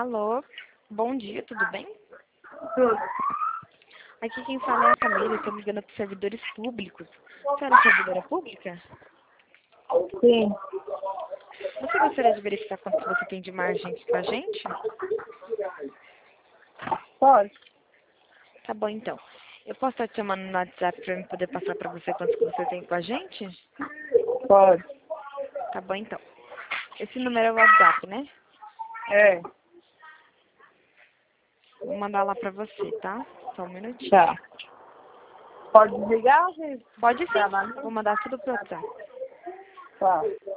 Alô, bom dia, tudo bem? Tudo. Aqui quem fala é a Camila, estou ligando para servidores públicos. Você é servidora pública? Sim. Você gostaria de verificar quanto você tem de margem aqui com a gente? Pode. Tá bom, então. Eu posso estar te chamando no WhatsApp para eu poder passar para você quanto que você tem com a gente? Pode. Tá bom, então. Esse número é o WhatsApp, né? É. Vou mandar lá para você, tá? Só um minutinho. Tá. Pode desligar, gente? Pode sim. Trabalho. Vou mandar tudo pro WhatsApp. Tá.